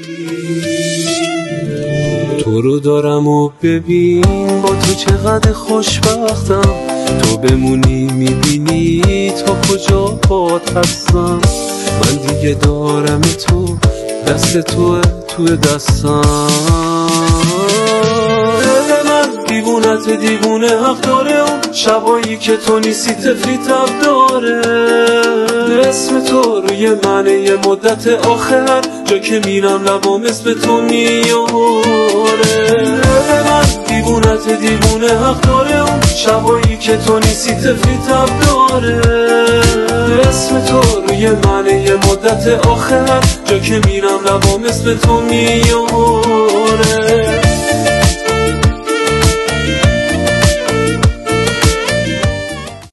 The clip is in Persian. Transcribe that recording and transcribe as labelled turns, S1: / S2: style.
S1: تو رو دارم و ببین با تو چقدر خوشبختم، تو بمونی میبینی تا کجا پات هستم. من دیگه دارم تو، دست توه توی دستم. من دیوونت دیوونه حق داره، اون شبایی که تو نیستی تفلی تب داره. اسم تو روی منه یه مدت آخر، جا که میرم لبام اسم تو میاره. من دیوونت دیوونه حق داره، اون شبایی که تو نیستی تفلی تب داره. اسم تو روی منه یه مدت آخر، جا که میرم لبام اسم تو میاره.